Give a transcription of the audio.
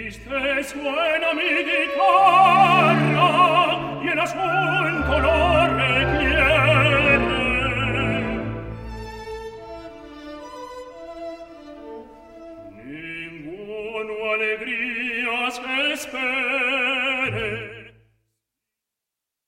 Triste suena mi guitarra y el asunto lo requiere. Ninguno alegrías espere,